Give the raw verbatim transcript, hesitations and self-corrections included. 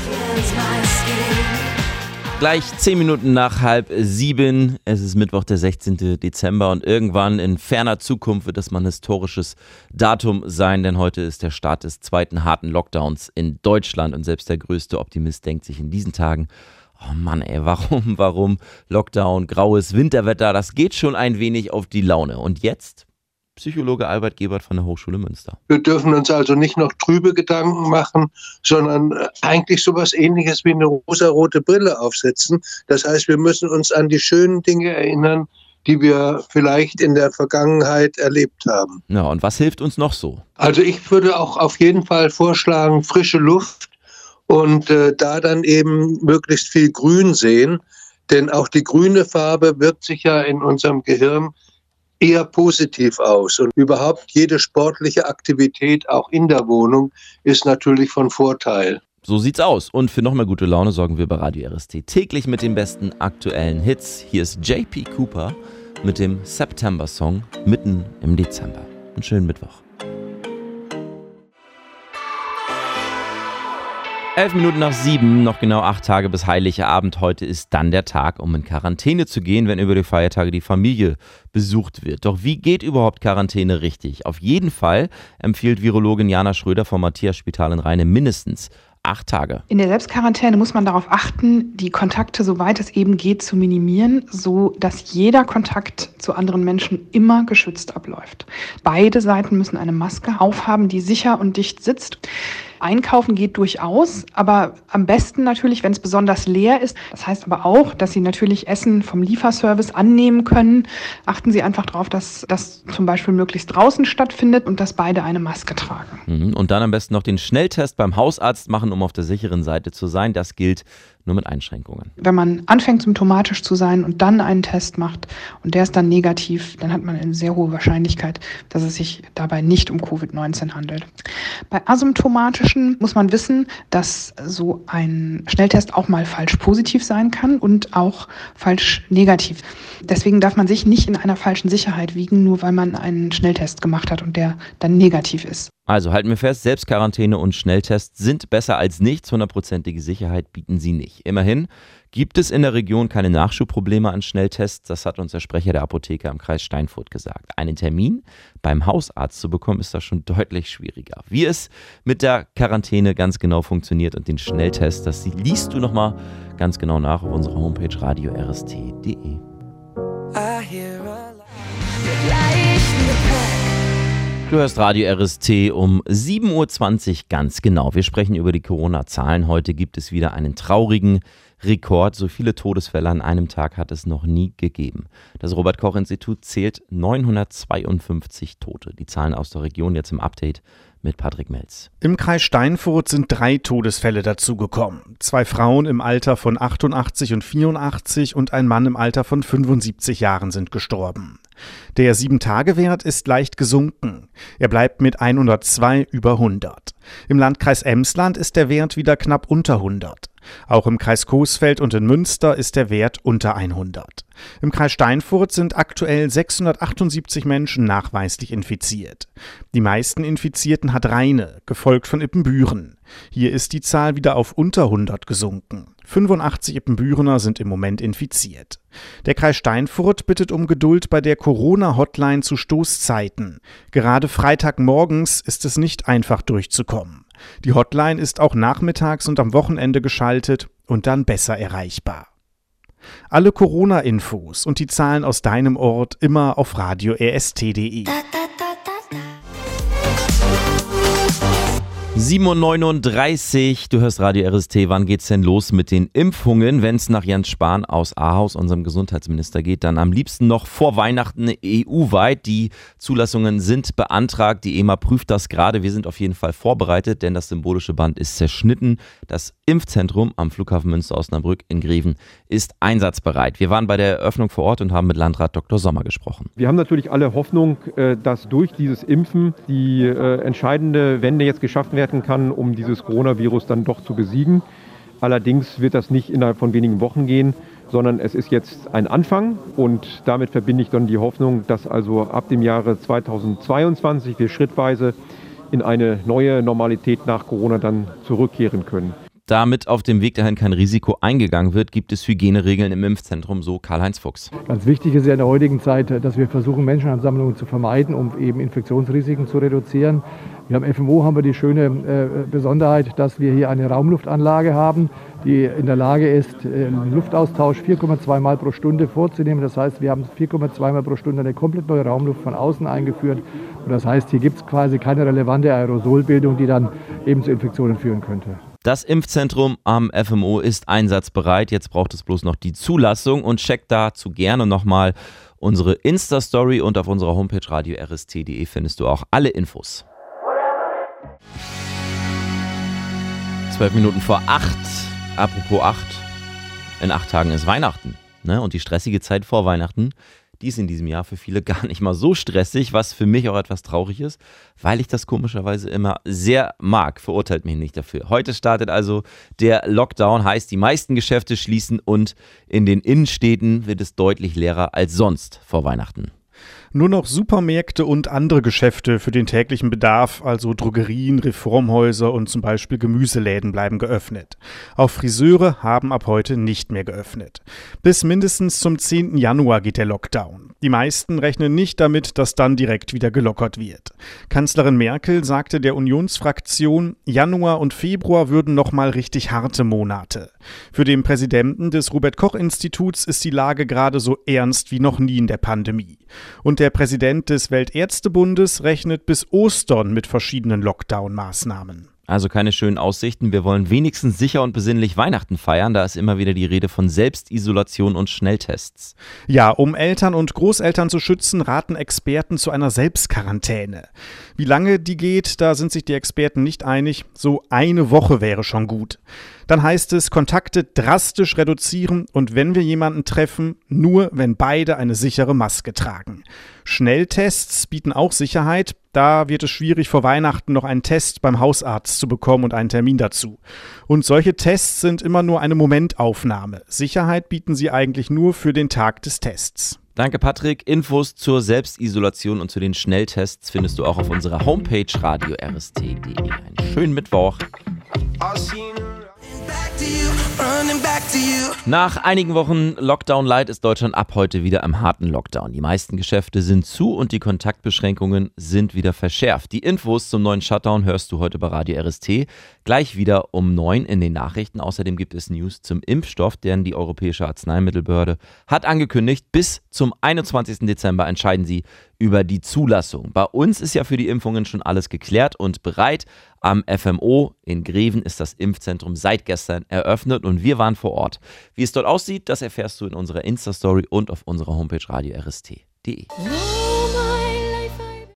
Gleich zehn Minuten nach halb sieben. Es ist Mittwoch, der sechzehnten Dezember und irgendwann in ferner Zukunft wird das mal ein historisches Datum sein, denn heute ist der Start des zweiten harten Lockdowns in Deutschland und selbst der größte Optimist denkt sich in diesen Tagen, oh Mann ey, warum, warum Lockdown, graues Winterwetter, das geht schon ein wenig auf die Laune. Und jetzt? Psychologe Albert Gebert von der Hochschule Münster. Wir dürfen uns also nicht noch trübe Gedanken machen, sondern eigentlich sowas Ähnliches wie eine rosarote Brille aufsetzen. Das heißt, wir müssen uns an die schönen Dinge erinnern, die wir vielleicht in der Vergangenheit erlebt haben. Ja, und was hilft uns noch so? Also ich würde auch auf jeden Fall vorschlagen, frische Luft und äh, da dann eben möglichst viel Grün sehen. Denn auch die grüne Farbe wirkt sich ja in unserem Gehirn eher positiv aus. Und überhaupt jede sportliche Aktivität, auch in der Wohnung, ist natürlich von Vorteil. So sieht's aus. Und für noch mehr gute Laune sorgen wir bei Radio R S T täglich mit den besten aktuellen Hits. Hier ist J P Cooper mit dem September-Song mitten im Dezember. Einen schönen Mittwoch. Elf Minuten nach sieben, noch genau acht Tage bis Heiligabend. Heute ist dann der Tag, um in Quarantäne zu gehen, wenn über die Feiertage die Familie besucht wird. Doch wie geht überhaupt Quarantäne richtig? Auf jeden Fall empfiehlt Virologin Jana Schröder vom Matthias-Spital in Rheine mindestens acht Tage. In der Selbstquarantäne muss man darauf achten, die Kontakte, soweit es eben geht, zu minimieren, so dass jeder Kontakt zu anderen Menschen immer geschützt abläuft. Beide Seiten müssen eine Maske aufhaben, die sicher und dicht sitzt. Einkaufen geht durchaus, aber am besten natürlich, wenn es besonders leer ist. Das heißt aber auch, dass Sie natürlich Essen vom Lieferservice annehmen können. Achten Sie einfach darauf, dass das zum Beispiel möglichst draußen stattfindet und dass beide eine Maske tragen. Und dann am besten noch den Schnelltest beim Hausarzt machen, um auf der sicheren Seite zu sein. Das gilt nur mit Einschränkungen. Wenn man anfängt, symptomatisch zu sein und dann einen Test macht und der ist dann negativ, dann hat man eine sehr hohe Wahrscheinlichkeit, dass es sich dabei nicht um Covid neunzehn handelt. Bei asymptomatischen muss man wissen, dass so ein Schnelltest auch mal falsch positiv sein kann und auch falsch negativ. Deswegen darf man sich nicht in einer falschen Sicherheit wiegen, nur weil man einen Schnelltest gemacht hat und der dann negativ ist. Also halten wir fest, Selbstquarantäne und Schnelltests sind besser als nichts. Hundertprozentige Sicherheit bieten sie nicht. Immerhin gibt es in der Region keine Nachschubprobleme an Schnelltests. Das hat uns der Sprecher der Apotheker im Kreis Steinfurt gesagt. Einen Termin beim Hausarzt zu bekommen, ist da schon deutlich schwieriger. Wie es mit der Quarantäne ganz genau funktioniert und den Schnelltest, das liest du nochmal ganz genau nach auf unserer Homepage radio r s t punkt d e. Du hörst Radio R S T um sieben Uhr zwanzig ganz genau. Wir sprechen über die Corona-Zahlen. Heute gibt es wieder einen traurigen Rekord. So viele Todesfälle an einem Tag hat es noch nie gegeben. Das Robert-Koch-Institut zählt neunhundertzweiundfünfzig Tote. Die Zahlen aus der Region jetzt im Update mit Patrick Melz. Im Kreis Steinfurt sind drei Todesfälle dazugekommen. Zwei Frauen im Alter von achtundachtzig und vierundachtzig und ein Mann im Alter von fünfundsiebzig Jahren sind gestorben. Der sieben Tage Wert ist leicht gesunken. Er bleibt mit hundertzwei über hundert. Im Landkreis Emsland ist der Wert wieder knapp unter hundert. Auch im Kreis Coesfeld und in Münster ist der Wert unter hundert. Im Kreis Steinfurt sind aktuell sechshundertachtundsiebzig Menschen nachweislich infiziert. Die meisten Infizierten hat Rheine, gefolgt von Ippenbüren. Hier ist die Zahl wieder auf unter hundert gesunken. fünfundachtzig Ippenbürener sind im Moment infiziert. Der Kreis Steinfurt bittet um Geduld bei der Corona-Hotline zu Stoßzeiten. Gerade Freitagmorgens ist es nicht einfach durchzukommen. Die Hotline ist auch nachmittags und am Wochenende geschaltet und dann besser erreichbar. Alle Corona-Infos und die Zahlen aus deinem Ort immer auf radio r s t punkt d e. sieben Uhr neununddreißig, du hörst Radio R S T. Wann geht's denn los mit den Impfungen? Wenn es nach Jens Spahn aus Ahaus, unserem Gesundheitsminister, geht, dann am liebsten noch vor Weihnachten E U-weit. Die Zulassungen sind beantragt. Die E M A prüft das gerade. Wir sind auf jeden Fall vorbereitet, denn das symbolische Band ist zerschnitten. Das Impfzentrum am Flughafen Münster-Osnabrück in Greven ist einsatzbereit. Wir waren bei der Eröffnung vor Ort und haben mit Landrat Doktor Sommer gesprochen. Wir haben natürlich alle Hoffnung, dass durch dieses Impfen die entscheidende Wende jetzt geschaffen werden kann, um dieses Coronavirus dann doch zu besiegen. Allerdings wird das nicht innerhalb von wenigen Wochen gehen, sondern es ist jetzt ein Anfang und damit verbinde ich dann die Hoffnung, dass also ab dem Jahre zweitausendzweiundzwanzig wir schrittweise in eine neue Normalität nach Corona dann zurückkehren können. Damit auf dem Weg dahin kein Risiko eingegangen wird, gibt es Hygieneregeln im Impfzentrum, so Karl-Heinz Fuchs. Ganz wichtig ist ja in der heutigen Zeit, dass wir versuchen, Menschenansammlungen zu vermeiden, um eben Infektionsrisiken zu reduzieren. Wir am F M O haben wir die schöne äh, Besonderheit, dass wir hier eine Raumluftanlage haben, die in der Lage ist, einen Luftaustausch vier Komma zwei Mal pro Stunde vorzunehmen. Das heißt, wir haben vier Komma zwei Mal pro Stunde eine komplett neue Raumluft von außen eingeführt. Und das heißt, hier gibt es quasi keine relevante Aerosolbildung, die dann eben zu Infektionen führen könnte. Das Impfzentrum am F M O ist einsatzbereit. Jetzt braucht es bloß noch die Zulassung und checkt dazu gerne nochmal unsere Insta-Story und auf unserer Homepage radio r s t punkt d e findest du auch alle Infos. Zwölf Minuten vor acht. Apropos acht. In acht Tagen ist Weihnachten. Ne? Und die stressige Zeit vor Weihnachten, die ist in diesem Jahr für viele gar nicht mal so stressig, was für mich auch etwas traurig ist, weil ich das komischerweise immer sehr mag. Verurteilt mich nicht dafür. Heute startet also der Lockdown, heißt, die meisten Geschäfte schließen und in den Innenstädten wird es deutlich leerer als sonst vor Weihnachten. Nur noch Supermärkte und andere Geschäfte für den täglichen Bedarf, also Drogerien, Reformhäuser und zum Beispiel Gemüseläden bleiben geöffnet. Auch Friseure haben ab heute nicht mehr geöffnet. Bis mindestens zum zehnten Januar geht der Lockdown. Die meisten rechnen nicht damit, dass dann direkt wieder gelockert wird. Kanzlerin Merkel sagte der Unionsfraktion, Januar und Februar würden nochmal richtig harte Monate. Für den Präsidenten des Robert-Koch-Instituts ist die Lage gerade so ernst wie noch nie in der Pandemie. Und der Präsident des Weltärztebundes rechnet bis Ostern mit verschiedenen Lockdown-Maßnahmen. Also keine schönen Aussichten. Wir wollen wenigstens sicher und besinnlich Weihnachten feiern. Da ist immer wieder die Rede von Selbstisolation und Schnelltests. Ja, um Eltern und Großeltern zu schützen, raten Experten zu einer Selbstquarantäne. Wie lange die geht, da sind sich die Experten nicht einig. So eine Woche wäre schon gut. Dann heißt es, Kontakte drastisch reduzieren und wenn wir jemanden treffen, nur wenn beide eine sichere Maske tragen. Schnelltests bieten auch Sicherheit. Da wird es schwierig, vor Weihnachten noch einen Test beim Hausarzt zu bekommen und einen Termin dazu. Und solche Tests sind immer nur eine Momentaufnahme. Sicherheit bieten sie eigentlich nur für den Tag des Tests. Danke, Patrick. Infos zur Selbstisolation und zu den Schnelltests findest du auch auf unserer Homepage radio r s t punkt d e. Einen schönen Mittwoch. Nach einigen Wochen Lockdown-Light ist Deutschland ab heute wieder im harten Lockdown. Die meisten Geschäfte sind zu und die Kontaktbeschränkungen sind wieder verschärft. Die Infos zum neuen Shutdown hörst du heute bei Radio R S T. Gleich wieder um neun in den Nachrichten. Außerdem gibt es News zum Impfstoff, denn die Europäische Arzneimittelbehörde hat angekündigt, bis zum einundzwanzigsten Dezember entscheiden sie über die Zulassung. Bei uns ist ja für die Impfungen schon alles geklärt und bereit. Am F M O in Greven ist das Impfzentrum seit gestern eröffnet und wir waren vor Ort. Wie es dort aussieht, das erfährst du in unserer Insta-Story und auf unserer Homepage radio r s t punkt d e.